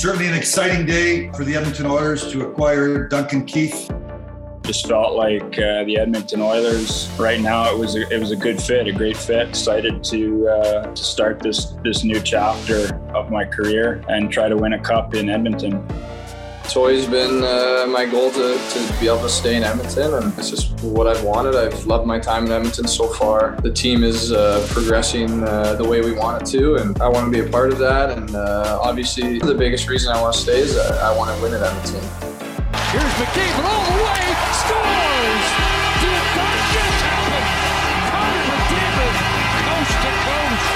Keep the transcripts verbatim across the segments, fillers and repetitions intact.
Certainly an exciting day for the Edmonton Oilers to acquire Duncan Keith. Just felt like uh, the Edmonton Oilers right now, it was a, it was a good fit, a great fit. Excited to uh, to start this this new chapter of my career and try to win a cup in Edmonton. It's always been uh, my goal to, to be able to stay in Edmonton, and it's just what I've wanted. I've loved my time in Edmonton so far. The team is uh, progressing uh, the way we want it to, and I want to be a part of that. And uh, obviously, the biggest reason I want to stay is uh, I want to win at Edmonton. Here's McDavid all the way, scores! Did that just happen? Connor McDavid, coast to coast.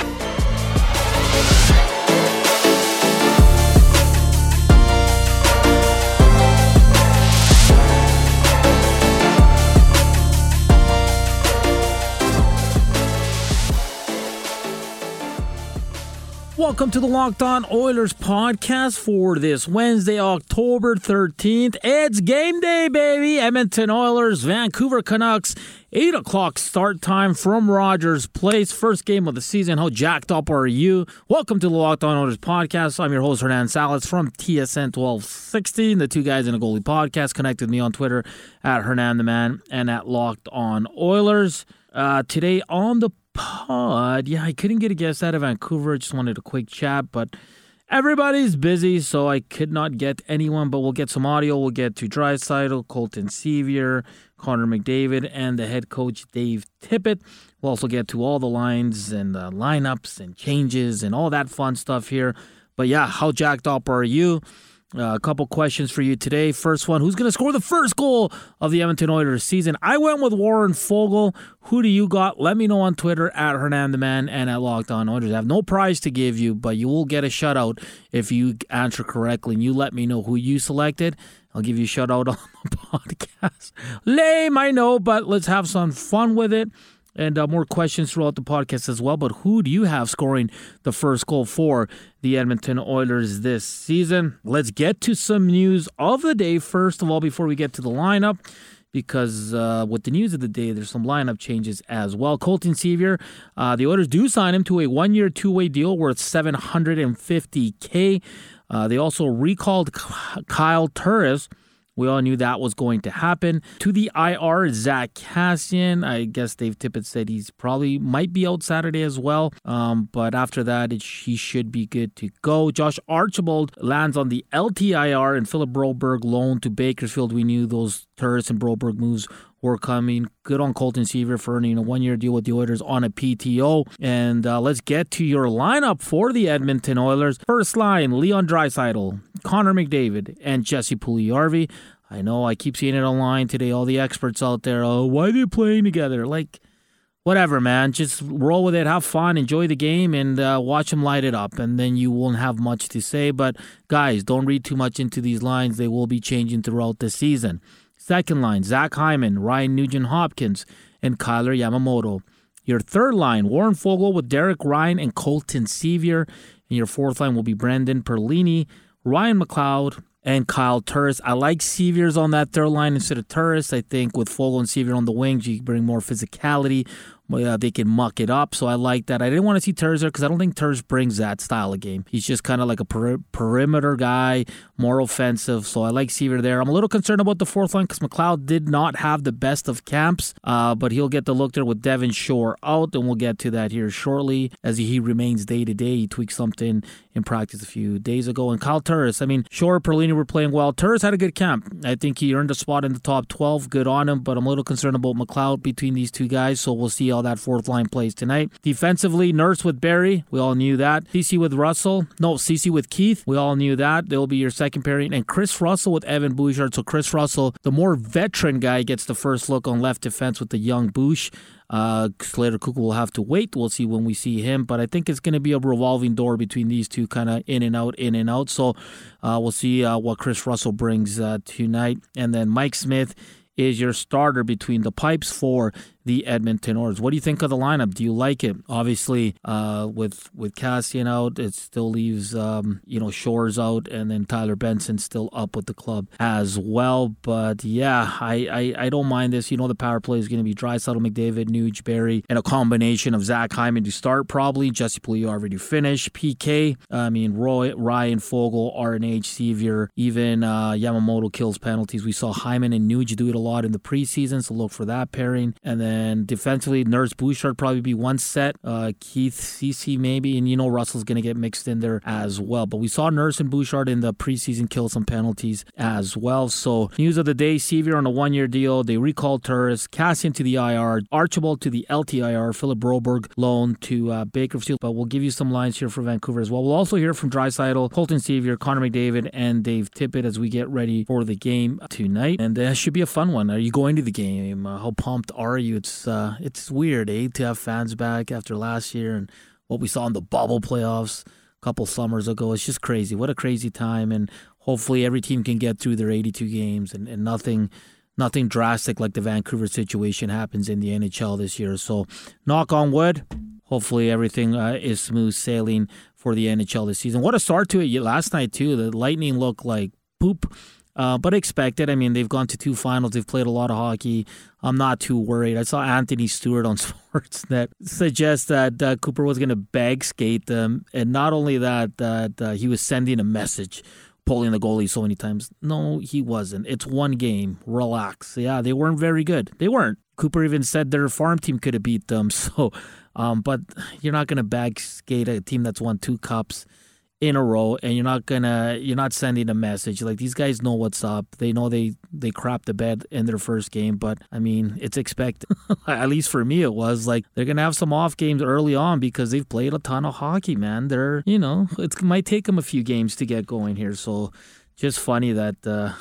Welcome to the Locked On Oilers podcast for this Wednesday, October thirteenth. It's game day, baby. Edmonton Oilers, Vancouver Canucks, eight o'clock start time from Rogers Place. First game of the season. How jacked up are you? Welcome to the Locked On Oilers podcast. I'm your host, Hernan Salas from T S N twelve sixty. The Two Guys in a Goalie podcast. Connect with me on Twitter at Hernan the Man and at Locked On Oilers. Uh, today on the pod, yeah, I couldn't get a guest out of Vancouver. Just wanted a quick chat, but everybody's busy, so I could not get anyone. But we'll get some audio. We'll get to Draisaitl, Colton Sceviour, Connor McDavid, and the head coach Dave Tippett. We'll also get to all the lines and uh, lineups and changes and all that fun stuff here. But yeah, how jacked up are you? Uh, a couple questions for you today. First one, who's going to score the first goal of the Edmonton Oilers season? I went with Warren Foegele. Who do you got? Let me know on Twitter at Hernan the Man and at Locked On Oilers. I have no prize to give you, but you will get a shutout if you answer correctly. And you let me know who you selected. I'll give you a shout out on the podcast. Lame, I know, but let's have some fun with it. And uh, more questions throughout the podcast as well. But who do you have scoring the first goal for the Edmonton Oilers this season? Let's get to some news of the day. First of all, before we get to the lineup, because uh, with the news of the day, there's some lineup changes as well. Colton Sceviour, uh, the Oilers do sign him to a one-year, two-way deal worth seven hundred fifty thousand dollars. Uh, they also recalled Kyle Turris. We all knew that was going to happen. To the I R, Zach Kassian. I guess Dave Tippett said he's probably might be out Saturday as well. Um, but after that, it, he should be good to go. Josh Archibald lands on the L T I R, and Philip Broberg loaned to Bakersfield. We knew those Turris and Broberg moves were coming. Good on Colton Sceviour for earning a one-year deal with the Oilers on a P T O. And uh, let's get to your lineup for the Edmonton Oilers. First line, Leon Draisaitl, Connor McDavid, and Jesse Puljujarvi. I know I keep seeing it online today, all the experts out there, oh, why are they playing together? Like, whatever, man. Just roll with it, have fun, enjoy the game, and uh, watch them light it up. And then you won't have much to say. But, guys, don't read too much into these lines. They will be changing throughout the season. Second line, Zach Hyman, Ryan Nugent-Hopkins, and Kyler Yamamoto. Your third line, Warren Foegele with Derek Ryan and Colton Sceviour. And your fourth line will be Brendan Perlini, Ryan McLeod, and Kyle Turris. I like Sceviour's on that third line instead of Turris. I think with Foegele and Sceviour on the wings, you bring more physicality. Uh, they can muck it up, so I like that. I didn't want to see Turris there because I don't think Turris brings that style of game. He's just kind of like a per- perimeter guy, more offensive, so I like Sceviour there. I'm a little concerned about the fourth line because McLeod did not have the best of camps, uh, but he'll get the look there with Devin Shore out, and we'll get to that here shortly as he remains day-to-day. He tweaked something in practice a few days ago. And Kyle Turris, I mean, Shore, Perlini were playing well. Turris had a good camp. I think he earned a spot in the top twelve. Good on him, but I'm a little concerned about McLeod between these two guys, so we'll see how that fourth line plays tonight. Defensively, Nurse with Barry. We all knew that. Cece with Russell. No, Cece with Keith. We all knew that. They'll be your second pairing. And Chris Russell with Evan Bouchard. So Chris Russell, the more veteran guy, gets the first look on left defense with the young Bouch. Uh, Slater Koekkoek will have to wait. We'll see when we see him. But I think it's going to be a revolving door between these two, kind of in and out, in and out. So uh, we'll see uh, what Chris Russell brings uh, tonight. And then Mike Smith is your starter between the pipes for the Edmonton Oilers. What do you think of the lineup? Do you like it? Obviously, uh, with with Kassian out, it still leaves um, you know Shores out, and then Tyler Benson still up with the club as well. But yeah, I, I, I don't mind this. You know the power play is going to be Draisaitl, McDavid, Nuge, Barrie, and a combination of Zach Hyman to start probably. Jesse Pulley already finished. P K, I mean Roy, Ryan, Fogle, R N H, Sevier, even uh, Yamamoto kills penalties. We saw Hyman and Nuge do it a lot in the preseason, so look for that pairing. And then defensively, Nurse Bouchard probably be one set. Uh, Keith Ceci maybe, and you know Russell's going to get mixed in there as well. But we saw Nurse and Bouchard in the preseason kill some penalties as well. So news of the day, Sevier on a one-year deal. They recalled Turris, Kassian to the I R, Archibald to the L T I R, Philip Broberg loan to uh, Bakersfield. But we'll give you some lines here for Vancouver as well. We'll also hear from Draisaitl, Colton Sevier, Connor McDavid, and Dave Tippett as we get ready for the game tonight. And that uh, should be a fun one. Are you going to the game? Uh, how pumped are you? It's uh, it's weird, eh, to have fans back after last year and what we saw in the bubble playoffs a couple summers ago. It's just crazy. What a crazy time. And hopefully every team can get through their eighty-two games and, and nothing nothing drastic like the Vancouver situation happens in the N H L this year. So knock on wood. Hopefully everything uh, is smooth sailing for the N H L this season. What a start to it last night, too. The Lightning looked like poop, uh, but expected. I mean, they've gone to two finals. They've played a lot of hockey. I'm not too worried. I saw Anthony Stewart on Sportsnet suggest that uh, Cooper was going to bag skate them. And not only that, that uh, he was sending a message, pulling the goalie so many times. No, he wasn't. It's one game. Relax. Yeah, they weren't very good. They weren't. Cooper even said their farm team could have beat them. So, um, but you're not going to bag skate a team that's won two cups in a row, and you're not gonna you're not sending a message. Like, these guys know what's up. They know they they crapped the bed in their first game, but I mean, it's expected. At least for me it was. Like, they're gonna have some off games early on because they've played a ton of hockey, man. They're, you know, it might take them a few games to get going here. So just funny that uh,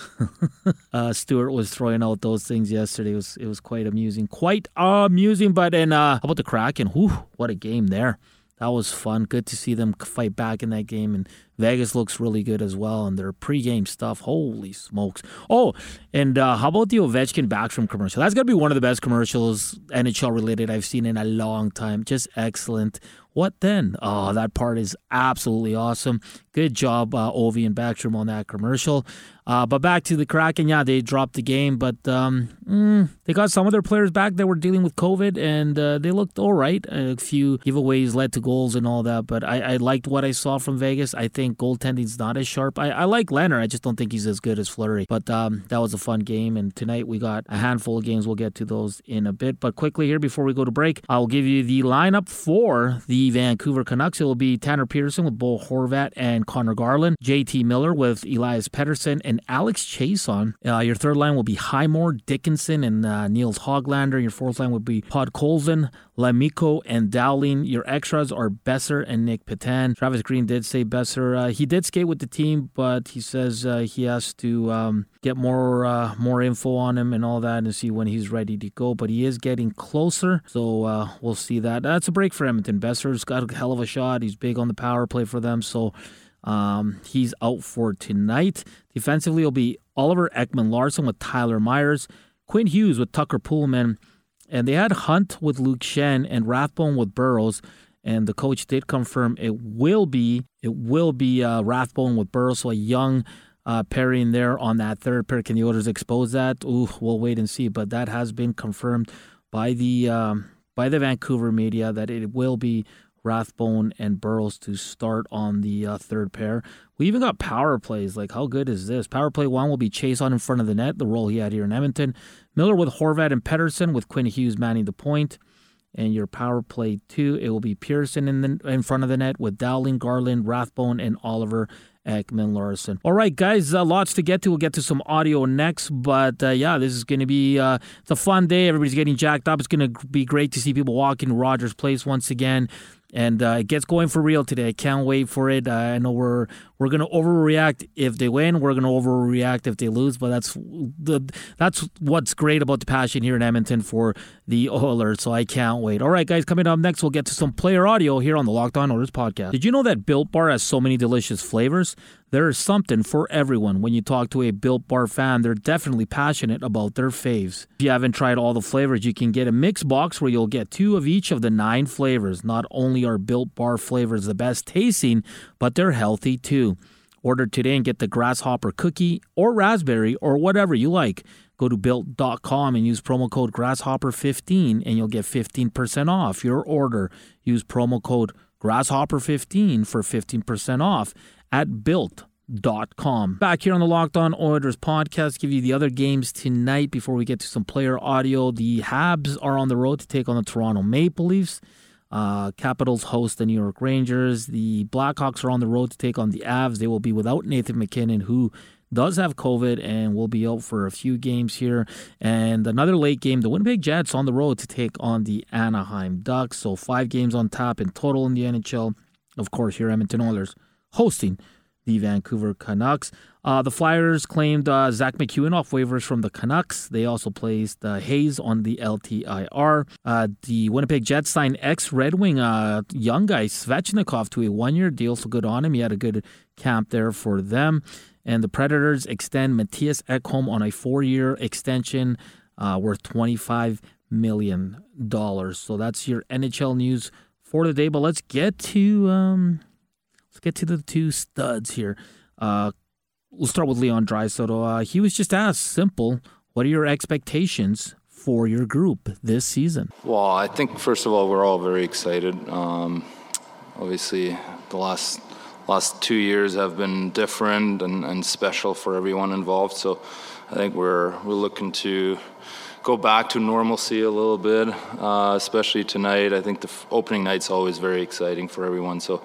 uh, Stewart was throwing out those things yesterday. It was it was quite amusing. Quite amusing. But then uh, how about the Kraken? Whew, what a game there. That was fun. Good to see them fight back in that game. And Vegas looks really good as well. And their pregame stuff, holy smokes. Oh, and uh, how about the Ovechkin Backstrom commercial? That's going to be one of the best commercials, N H L related, I've seen in a long time. Just excellent. What then? Oh, that part is absolutely awesome. Good job, uh, Ovi and Backstrom on that commercial. Uh, but back to the Kraken, yeah, they dropped the game, but um, mm, they got some of their players back that were dealing with COVID, and uh, they looked all right. A few giveaways led to goals and all that, but I, I liked what I saw from Vegas. I think goaltending's not as sharp. I, I like Leonard. I just don't think he's as good as Fleury. But um, that was a fun game, and tonight we got a handful of games. We'll get to those in a bit. But quickly here, before we go to break, I'll give you the lineup for the Vancouver Canucks. It will be Tanner Pearson with Bo Horvat and Connor Garland, J T Miller with Elias Pettersson and Alex Chason. Uh, your third line will be Highmore, Dickinson, and uh, Niels Hoglander. Your fourth line would be Podkolzin, Lamico, and Dowling. Your extras are Besser and Nick Petan. Travis Green did say Besser. Uh, he did skate with the team, but he says uh, he has to um, get more uh, more info on him and all that and see when he's ready to go. But he is getting closer, so uh, we'll see that. That's a break for Edmonton. Besser's got a hell of a shot. He's big on the power play for them, so um, he's out for tonight. Defensively, it'll be Oliver Ekman-Larsson with Tyler Myers, Quinn Hughes with Tucker Pullman, and they had Hunt with Luke Shen and Rathbone with Burrows. And the coach did confirm it will be it will be uh, Rathbone with Burrows, so a young uh, pairing there on that third pair. Can the Oilers expose that? Ooh, we'll wait and see. But that has been confirmed by the um, by the Vancouver media that it will be Rathbone and Burrows to start on the uh, third pair. We even got power plays. Like, how good is this? Power play one will be Chase on in front of the net, the role he had here in Edmonton. Miller with Horvat and Pettersson with Quinn Hughes manning the point. And your power play two, it will be Pearson in the in front of the net with Dowling, Garland, Rathbone, and Oliver Ekman-Larsson. All right, guys, uh, lots to get to. We'll get to some audio next, but uh, yeah, this is going to be uh, it's a fun day. Everybody's getting jacked up. It's going to be great to see people walk in Rogers Place once again. And uh, it gets going for real today. I can't wait for it. Uh, I know we're We're going to overreact if they win. We're going to overreact if they lose. But that's the that's what's great about the passion here in Edmonton for the Oilers. So I can't wait. All right, guys, coming up next, we'll get to some player audio here on the Locked On Oilers podcast. Did you know that Built Bar has so many delicious flavors? There is something for everyone. When you talk to a Built Bar fan, they're definitely passionate about their faves. If you haven't tried all the flavors, you can get a mix box where you'll get two of each of the nine flavors. Not only are Built Bar flavors the best tasting, but they're healthy too. Order today and get the grasshopper cookie or raspberry or whatever you like. Go to built dot com and use promo code grasshopper fifteen and you'll get fifteen percent off your order. Use promo code grasshopper fifteen for fifteen percent off at built dot com. Back here on the Locked On Oilers podcast, give you the other games tonight before we get to some player audio. The Habs are on the road to take on the Toronto Maple Leafs. Uh, Capitals host the New York Rangers. The Blackhawks are on the road to take on the Avs. They will be without Nathan MacKinnon, who does have COVID and will be out for a few games here. And another late game, the Winnipeg Jets on the road to take on the Anaheim Ducks. So five games on tap in total in the N H L. Of course, here Edmonton Oilers hosting the Vancouver Canucks. Uh, the Flyers claimed uh, Zach McEwen off waivers from the Canucks. They also placed uh, Hayes on the L T I R. Uh, the Winnipeg Jets signed ex-Red Wing uh, young guy Svechnikov to a one-year deal, so good on him. He had a good camp there for them. And the Predators extend Matthias Ekholm on a four-year extension uh, worth twenty-five million dollars. So that's your N H L news for the day. But let's get to um, let's get to the two studs here. Uh, we'll start with Leon Draisaitl. Uh, he was just asked, simple, what are your expectations for your group this season? Well, I think, first of all, we're all very excited. Um, obviously, the last last two years have been different and, and special for everyone involved. So I think we're we're looking to go back to normalcy a little bit, uh, especially tonight. I think the f- opening night's always very exciting for everyone. So,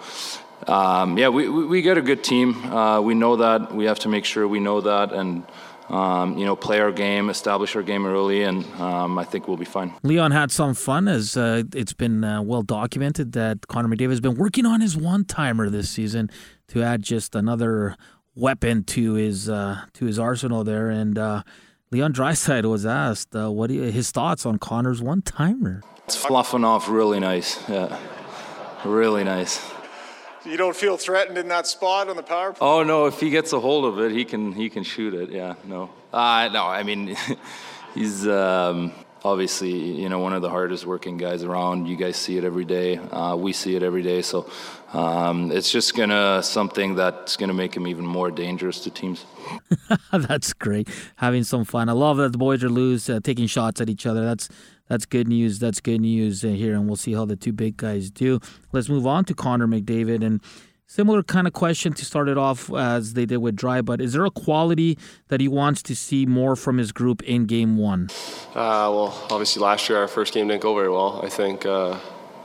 um, yeah, we, we, we get a good team. Uh, we know that. We have to make sure we know that and, um, you know, play our game, establish our game early, and um, I think we'll be fine. Leon had some fun, as uh, it's been uh, well documented that Connor McDavid has been working on his one-timer this season to add just another weapon to his uh, to his arsenal there. And uh, Leon Draisaitl was asked uh, what he, his thoughts on Connor's one-timer. It's fluffing off really nice. Yeah, really nice. You don't feel threatened in that spot on the power play? Oh no! If he gets a hold of it, he can he can shoot it. Yeah, no, uh, no. I mean, he's um, obviously you know one of the hardest working guys around. You guys see it every day. Uh, we see it every day. So um, it's just gonna something that's gonna make him even more dangerous to teams. That's great. Having some fun. I love that the boys are loose, uh, taking shots at each other. That's That's good news. That's good news uh, here, and we'll see how the two big guys do. Let's move on to Connor McDavid, and similar kind of question to start it off as they did with Dry, but is there a quality that he wants to see more from his group in Game One? Uh, well, obviously last year our first game didn't go very well. I think, uh,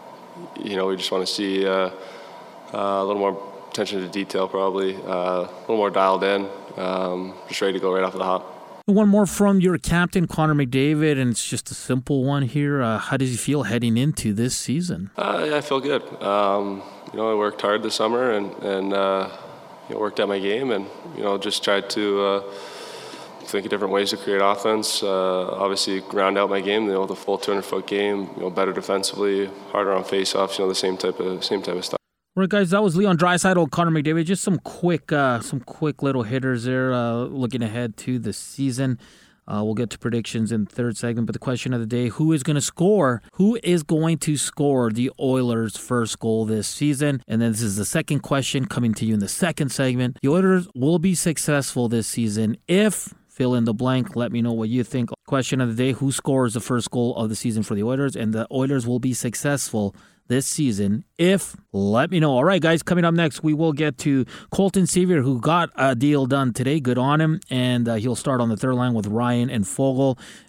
you know, we just want to see uh, uh, a little more attention to detail probably, uh, a little more dialed in, um, just ready to go right off the hop. One more from your captain, Connor McDavid, and it's just a simple one here. Uh, how does he feel heading into this season? Uh, yeah, I feel good. Um, you know, I worked hard this summer and, and uh, you know, worked at my game and, you know, just tried to uh, think of different ways to create offense. Uh, obviously, round out my game, you know, the full two hundred foot game, you know, better defensively, harder on face-offs, you know, the same type of same type of stuff. All right, guys, that was Leon Draisaitl, Connor McDavid. Just some quick, uh, some quick little hitters there. Uh, looking ahead to the season, uh, we'll get to predictions in the third segment. But the question of the day: Who is going to score? Who is going to score the Oilers' first goal this season? And then this is the second question coming to you in the second segment. The Oilers will be successful this season if. Fill in the blank. Let me know what you think. Question of the day: Who scores the first goal of the season for the Oilers? And the Oilers will be successful this season if. Let me know. All right, guys, coming up next, we will get to Colton Sevier, who got a deal done today. Good on him. And uh, he'll start on the third line with Ryan and Fogle.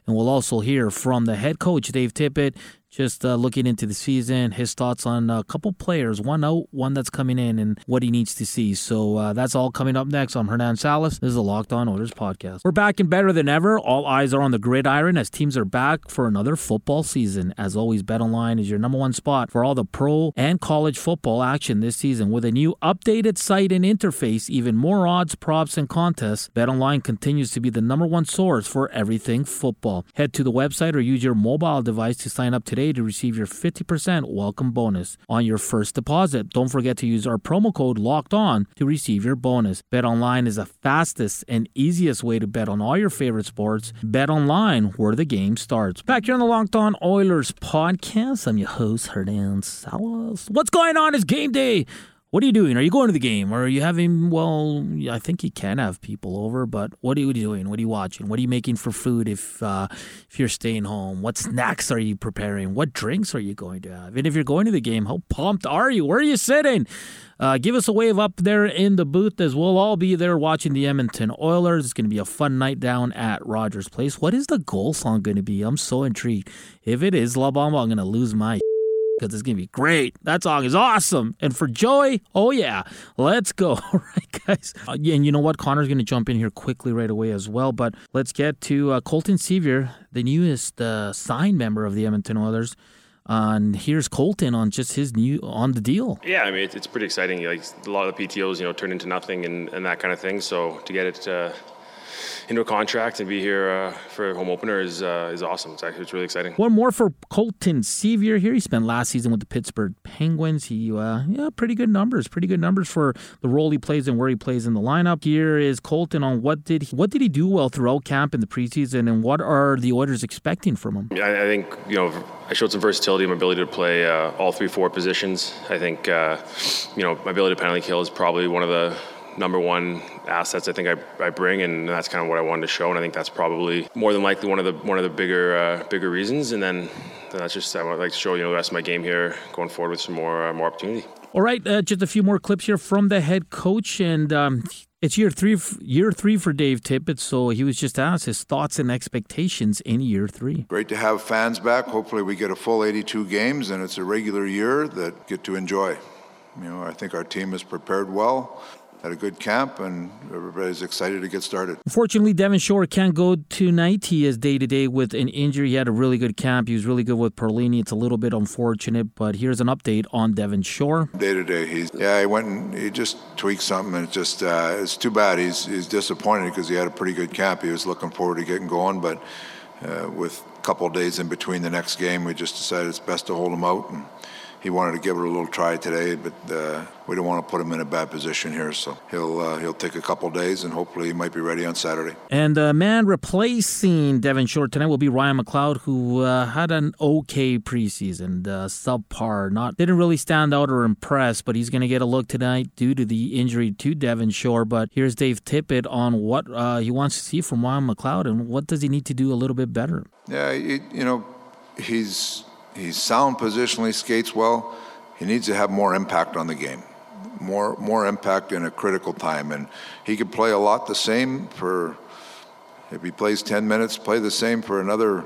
And we'll also hear from the head coach, Dave Tippett, just uh, looking into the season, his thoughts on a couple players, one out, one that's coming in, and what he needs to see. So uh, that's all coming up next. I'm Hernan Salas. This is a Locked On Oilers podcast. We're back and better than ever. All eyes are on the gridiron as teams are back for another football season. As always, BetOnline is your number one spot for all the pro and college football action this season. With a new updated site and interface, even more odds, props, and contests, BetOnline continues to be the number one source for everything football. Head to the website or use your mobile device to sign up today to receive your fifty percent welcome bonus on your first deposit. Don't forget to use our promo code LOCKEDON to receive your bonus. BetOnline is the fastest and easiest way to bet on all your favorite sports. BetOnline, where the game starts. Back here on the Locked On Oilers podcast, I'm your host, Hernan Salas. What's going on? It's game day. What are you doing? Are you going to the game? Or are you having, well, I think you can have people over, but what are you doing? What are you watching? What are you making for food if uh, if you're staying home? What snacks are you preparing? What drinks are you going to have? And if you're going to the game, how pumped are you? Where are you sitting? Uh, give us a wave up there in the booth as we'll all be there watching the Edmonton Oilers. It's going to be a fun night down at Rogers Place. What is the goal song going to be? I'm so intrigued. If it is La Bamba, I'm going to lose my because it's going to be great. That song is awesome. And for Joey, oh yeah, let's go. All right, guys. Uh, yeah, and you know what? Connor's going to jump in here quickly right away as well. But let's get to uh, Colton Sceviour, the newest uh, signed member of the Edmonton Oilers. Uh, and here's Colton on just his new on the deal. Yeah, I mean, it's, it's pretty exciting. Like a lot of the P T Os, you know, turn into nothing and, and that kind of thing. So to get it uh, into a contract and be here uh, for a home opener is uh, is awesome. It's actually it's really exciting. One more for Colton Sceviour here. He spent last season with the Pittsburgh Penguins. He uh, yeah, pretty good numbers. Pretty good numbers for the role he plays and where he plays in the lineup. Here is Colton on what did he, what did he do well throughout camp in the preseason, and what are the Oilers expecting from him? I, I think you know I showed some versatility in my ability to play uh, all three, four positions. I think uh, you know my ability to penalty kill is probably one of the number one assets I think I, I bring, and that's kind of what I wanted to show, and I think that's probably more than likely one of the one of the bigger uh, bigger reasons. And then that's just I would like to show you know the rest of my game here going forward with some more uh, more opportunity. All right, uh, just a few more clips here from the head coach, and um, it's year three year three for Dave Tippett. So he was just asked his thoughts and expectations in year three. Great to have fans back. Hopefully we get a full eighty-two games, and it's a regular year that get to enjoy. You know, I think our team is prepared well. Had a good camp, and everybody's excited to get started. Unfortunately, Devin Shore can't go tonight. He is day-to-day with an injury. He had a really good camp. He was really good with Perlini. It's a little bit unfortunate, but here's an update on Devin Shore. Day-to-day, he's yeah, he went and he just tweaked something, and it's just uh, it's too bad. He's he's disappointed because he had a pretty good camp. He was looking forward to getting going, but uh, with a couple of days in between the next game, we just decided it's best to hold him out. And he wanted to give it a little try today, but uh, we don't want to put him in a bad position here. So he'll uh, he'll take a couple days, and hopefully he might be ready on Saturday. And the uh, man replacing Devin Shore tonight will be Ryan McLeod, who uh, had an okay preseason, uh, subpar. Not didn't really stand out or impress, but he's going to get a look tonight due to the injury to Devin Shore. But here's Dave Tippett on what uh, he wants to see from Ryan McLeod and what does he need to do a little bit better. Yeah, you, you know, he's. He's sound positionally, skates well. He needs to have more impact on the game, more more impact in a critical time. And he could play a lot the same for, if he plays ten minutes, play the same for another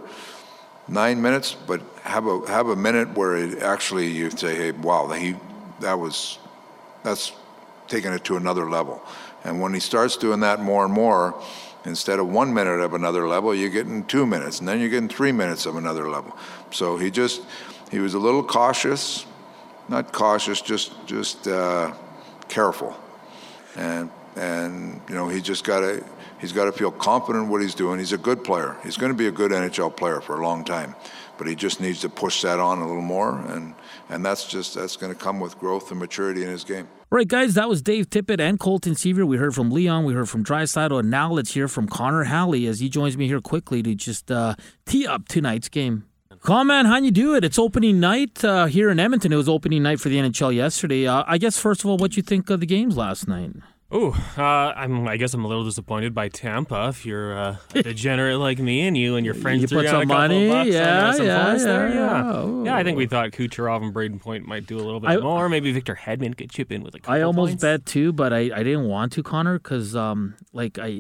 nine minutes, but have a have a minute where it actually you say, hey, wow, he that was that's taking it to another level. And when he starts doing that more and more, instead of one minute of another level, you're getting two minutes, and then you're getting three minutes of another level. So he just, he was a little cautious, not cautious, just just uh, careful. And, and you know, he just got to, he's got to feel confident in what he's doing. He's a good player. He's going to be a good N H L player for a long time. But he just needs to push that on a little more, and, and that's just, that's going to come with growth and maturity in his game. All right, guys, that was Dave Tippett and Colton Sceviour. We heard from Leon, we heard from Draisaitl, and now let's hear from Connor Halley as he joins me here quickly to just uh, tee up tonight's game. Come on, how you do it? It's opening night uh, here in Edmonton. It was opening night for the N H L yesterday. Uh, I guess, first of all, what you think of the games last night? Oh, uh, I'm. I guess I'm a little disappointed by Tampa. If you're uh, a degenerate like me, and you and your friends you threw put down some a couple money, bucks yeah, on uh, some yeah, points yeah, there, yeah, yeah. yeah. I think we thought Kucherov and Braden Point might do a little bit I, more. Maybe Victor Hedman could chip in with a couple. I almost points. bet too, but I, I didn't want to, Connor, because um, like I.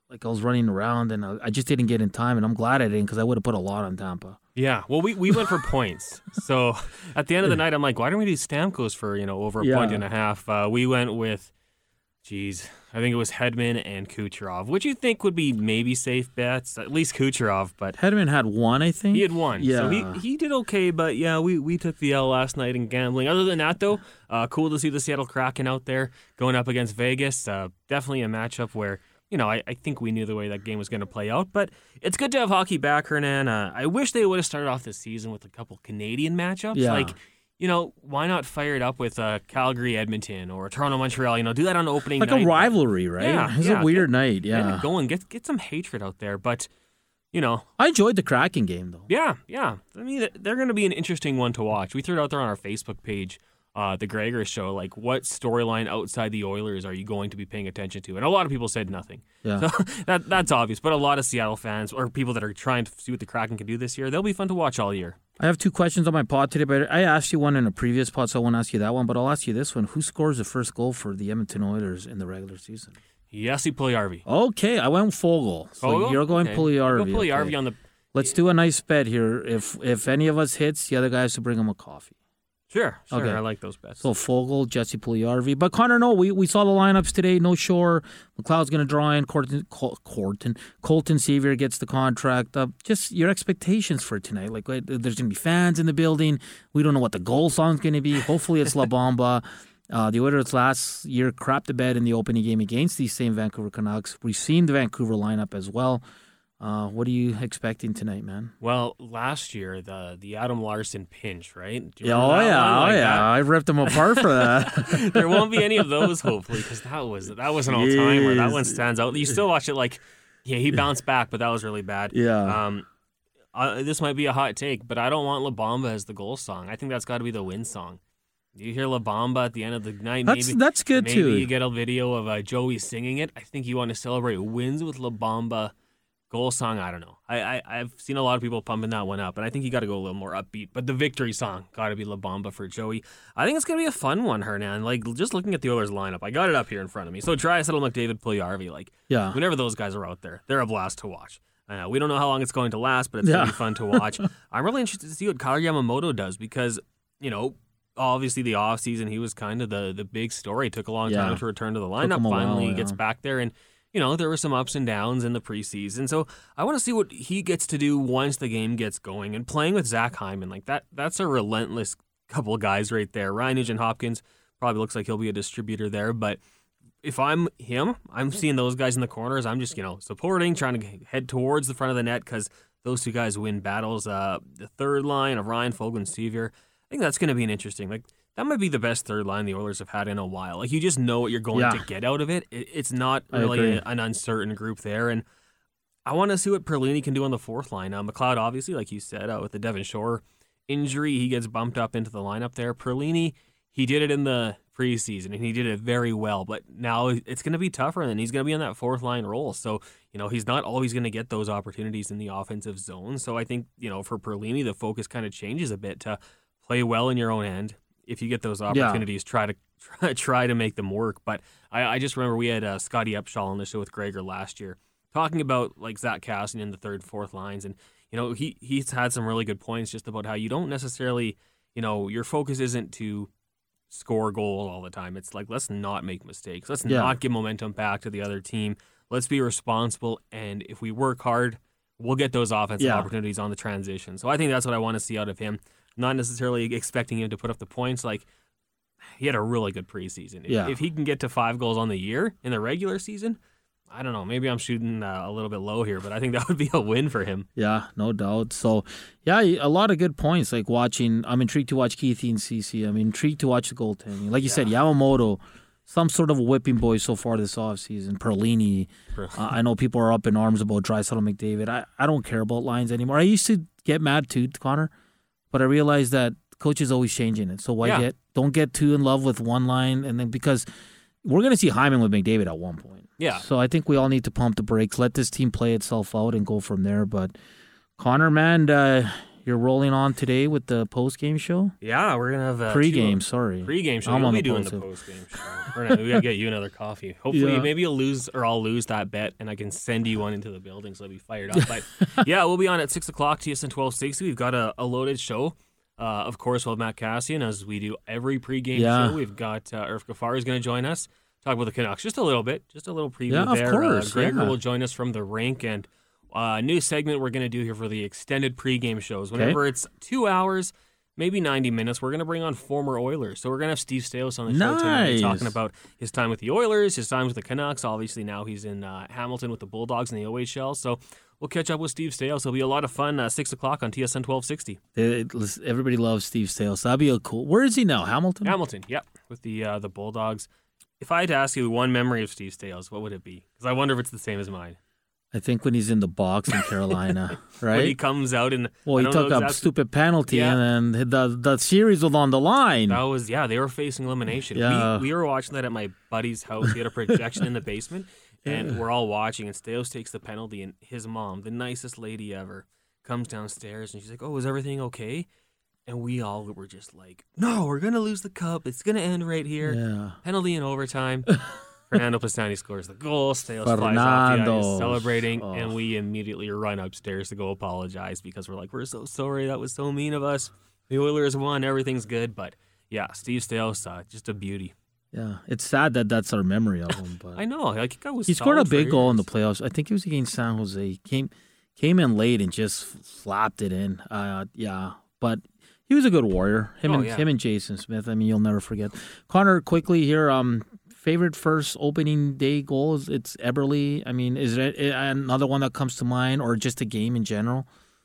like I was running around and I, I just didn't get in time, and I'm glad I didn't because I would have put a lot on Tampa. Yeah, well, we, we went for points. So at the end of the night, I'm like, why don't we do Stamkos for, you know, over a Yeah. point and a half? Uh, we went with, geez, I think it was Hedman and Kucherov, which you think would be maybe safe bets, at least Kucherov, but Hedman had one, I think. he had one. Yeah. So he, he did okay, but yeah, we, we took the L last night in gambling. Other than that, though, uh, cool to see the Seattle Kraken out there going up against Vegas. Uh, definitely a matchup where, you know, I, I think we knew the way that game was going to play out, but it's good to have hockey back, Hernan. Uh, I wish they would have started off this season with a couple Canadian matchups. Yeah. Like, you know, why not fire it up with uh, Calgary, Edmonton, or Toronto, Montreal? You know, do that on opening Like night. a rivalry, right? Yeah, It's yeah, a weird get- night, Get yeah. it going, get get some hatred out there, but you know, I enjoyed the Kraken game, though. yeah, yeah. I mean, they're going to be an interesting one to watch. We threw it out there on our Facebook page, uh, the Gregor Show. Like, what storyline outside the Oilers are you going to be paying attention to? And a lot of people said nothing. Yeah. So that that's obvious. But a lot of Seattle fans or people that are trying to see what the Kraken can do this year, they'll be fun to watch all year. I have two questions on my pod today, but I asked you one in a previous pod, so I won't ask you that one, but I'll ask you this one. Who scores the first goal for the Edmonton Oilers in the regular season? Yessi Puljujärvi. Okay, I went Fogel. So Fogel? you're going Okay. Puljujärvi. Go Puljujärvi okay. on the. Let's do a nice bet here. If if any of us hits, the other guy has to bring him a coffee. Sure, sure. Okay. I like those bets. So Fogel, Jesse Puljujärvi. But Connor, no, we, we saw the lineups today. No Shore. McLeod's going to draw in. Colton, Col- Colton, Colton Sevier gets the contract. Uh, just your expectations for tonight. Like, wait, there's going to be fans in the building. We don't know what the goal song's going to be. Hopefully it's La Bamba. Uh, the Oilers last year crapped the bed in the opening game against these same Vancouver Canucks. We've seen the Vancouver lineup as well. Uh, what are you expecting tonight, man? Well, last year, the the Adam Larson pinch, right? Do you Yeah, remember oh that yeah, one? oh Like yeah. that? I ripped them apart for that. There won't be any of those, hopefully, because that was that was an all timer. That one stands out. You still watch it like, yeah, he bounced back, but that was really bad. Yeah. Um, uh, this might be a hot take, but I don't want La Bamba as the goal song. I think that's got to be the win song. You hear La Bamba at the end of the night. That's- maybe that's good, maybe too. you get a video of uh, Joey singing it. I think you want to celebrate wins with La Bamba. Goal song, I don't know. I, I, I've seen a lot of people pumping that one up, and I think you got to go a little more upbeat. But the victory song got to be La Bamba for Joey. I think it's going to be a fun one, Hernan. Like, just looking at the Oilers lineup, I got it up here in front of me. So Draisaitl, McDavid, Puljujärvi, like, Yeah. whenever those guys are out there, they're a blast to watch. Uh, we don't know how long it's going to last, but it's Yeah. going to be fun to watch. I'm really interested to see what Kyle Yamamoto does because, you know, obviously the offseason, he was kind of the, the big story. It took a long Yeah. time to return to the Took lineup. him a while, Finally, he yeah. gets back there, and you know, there were some ups and downs in the preseason. So I want to see what he gets to do once the game gets going. And playing with Zach Hyman, like that, that's a relentless couple of guys right there. Ryan Nugent-Hopkins probably looks like he'll be a distributor there. But if I'm him, I'm seeing those guys in the corners. I'm just, you know, supporting, trying to head towards the front of the net because those two guys win battles. Uh, the third line of Ryan Fogle and Sevier, I think that's going to be an interesting, like, that might be the best third line the Oilers have had in a while. Like, you just know what you're going Yeah. to get out of it. it it's not I really agree. a, an uncertain group there. And I want to see what Perlini can do on the fourth line. Uh, McLeod, obviously, like you said, uh, with the Devon Shore injury, he gets bumped up into the lineup there. Perlini, he did it in the preseason, and he did it very well. But now it's going to be tougher, and then he's going to be on that fourth line role. So, you know, he's not always going to get those opportunities in the offensive zone. So I think, you know, for Perlini, the focus kind of changes a bit to play well in your own end. If you get those opportunities, try to try, try to make them work. But I, I just remember we had uh, Scotty Upshaw on the show with Gregor last year, talking about like Zach Cassian in the third, fourth lines, and you know he he's had some really good points just about how you don't necessarily, you know, your focus isn't to score goals all the time. It's like, let's not make mistakes. Let's Yeah. not give momentum back to the other team. Let's be responsible, and if we work hard, we'll get those offensive Yeah. opportunities on the transition. So I think that's what I want to see out of him. Not necessarily expecting him to put up the points. Like, he had a really good preseason. If, Yeah. if he can get to five goals on the year in the regular season, I don't know. Maybe I'm shooting uh, a little bit low here, but I think that would be a win for him. Yeah, no doubt. So, yeah, a lot of good points. Like watching, I'm intrigued to watch Keith and Cece. I'm intrigued to watch the goaltending. Like you said, Yamamoto, some sort of a whipping boy so far this offseason. Perlini. Uh, I know people are up in arms about Draisaitl McDavid. I, I don't care about lines anymore. I used to get mad too, Connor, but I realized that coach is always changing it. So why Yeah. get don't get too in love with one line, and then because we're going to see Hyman with McDavid at one point. Yeah. So I think we all need to pump the brakes, let this team play itself out, and go from there. But Connor, man, uh, You're rolling on today with the post-game show? Yeah, we're going to have a pre-game, sorry. Pre-game show. I'm You'll on be the doing post-game. the post-game show. We're gonna, we got to get you another coffee. Hopefully, Yeah. maybe you'll lose or I'll lose that bet and I can send you one into the building so I'll be fired up. But yeah, we'll be on at six o'clock, T S N twelve sixty. We've got a, a loaded show. Uh, of course, we'll have Matt Cassian, as we do every pregame Yeah. show. We've got uh, Irf Gafar is going to join us, talk about the Canucks just a little bit, just a little preview Yeah, of there. course, Uh, Gregor yeah. will join us from the rink, and uh, a new segment we're going to do here for the extended pregame shows. Whenever it's two hours, maybe ninety minutes, we're going to bring on former Oilers. So we're going to have Steve Staios on the show tonight, Nice. talking about his time with the Oilers, his time with the Canucks. Obviously, now he's in uh, Hamilton with the Bulldogs in the O H L. So we'll catch up with Steve Staios. It'll be a lot of fun. Uh, six o'clock on T S N twelve sixty. It- it- everybody loves Steve Staios. That'd be a cool. Where is he now? Hamilton? Hamilton, yep, with the uh, the Bulldogs. If I had to ask you one memory of Steve Staios, what would it be? Because I wonder if it's the same as mine. I think when he's in the box in Carolina, right? When he comes out and well, I he don't took know a exactly- stupid penalty, Yeah. and then the the series was on the line. That was yeah. They were facing elimination. Yeah. We we were watching that at my buddy's house. He had a projection in the basement, and we're all watching. And Staios takes the penalty, and his mom, the nicest lady ever, comes downstairs and she's like, "Oh, is everything okay?" And we all were just like, "No, we're gonna lose the cup. It's gonna end right here. Yeah. Penalty in overtime." Fernando Pistani scores the goal. Staios flies off the Fernando. ice celebrating, Oh. and we immediately run upstairs to go apologize because we're like, "We're so sorry. That was so mean of us. The Oilers won. Everything's good." But yeah, Steve Staios, uh, just a beauty. Yeah, it's sad that that's our memory of him. But I know. Like, I was he scored a solid for big goal in the years. playoffs. I think it was against San Jose. He came came in late and just slapped it in. Uh, yeah, but he was a good warrior. Him Oh, and yeah. him and Jason Smith. I mean, you'll never forget. Connor, quickly here. Um, favorite first opening day goals? It's Eberle. I mean, is there another one that comes to mind, or just a game in general?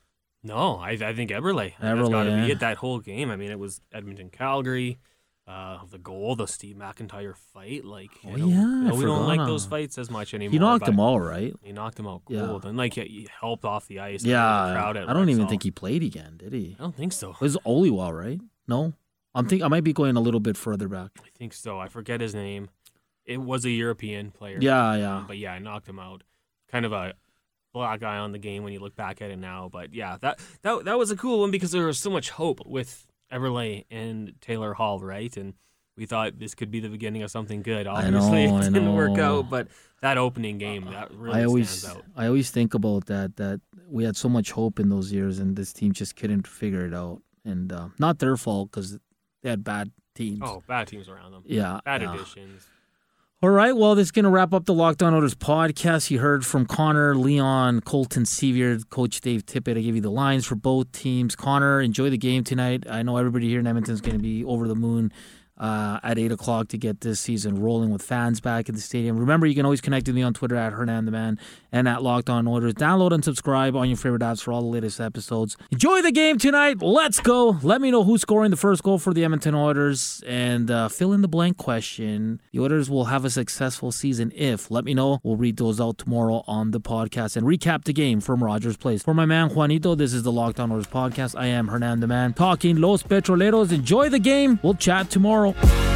No, I, I think Eberle. That's Eberle, got to yeah. be it. That whole game. I mean, it was Edmonton, Calgary. Uh, the goal, the Steve McIntyre fight. Like, you Oh, know, yeah, you know, I we don't forgot like those on- fights as much anymore. He knocked but them all, right? He knocked them out Yeah. cold, and like he helped off the ice. and Yeah, the crowd at I don't even Rexall. think he played again, did he? I don't think so. It was Oliwa, right? No, I'm think I might be going a little bit further back. I think so. I forget his name. It was a European player. Yeah, yeah. Um, but yeah, I knocked him out. Kind of a black eye on the game when you look back at it now. But yeah, that that that was a cool one because there was so much hope with Eberle and Taylor Hall, right? And we thought this could be the beginning of something good. I Obviously, know, it I didn't work know. out, but that opening game, that really I always, stands out. I always think about that. That we had so much hope in those years, and this team just couldn't figure it out. And uh, not their fault because they had bad teams. Oh, bad teams around them. Yeah, Bad yeah. additions. All right, well, this is going to wrap up the Locked On Oilers podcast. You heard from Connor, Leon, Colton Sevier, Coach Dave Tippett. I gave you the lines for both teams. Connor, enjoy the game tonight. I know everybody here in Edmonton is going to be over the moon uh, at eight o'clock to get this season rolling with fans back in the stadium. Remember, you can always connect with me on Twitter at Hernan the Man and at Locked On Oilers. Download and subscribe on your favorite apps for all the latest episodes. Enjoy the game tonight. Let's go. Let me know who's scoring the first goal for the Edmonton Oilers and uh, fill in the blank question. The Oilers will have a successful season if. Let me know. We'll read those out tomorrow on the podcast and recap the game from Rogers Place. For my man Juanito, this is the Locked On Oilers podcast. I am Hernan the Man talking Los Petroleros. Enjoy the game. We'll chat tomorrow.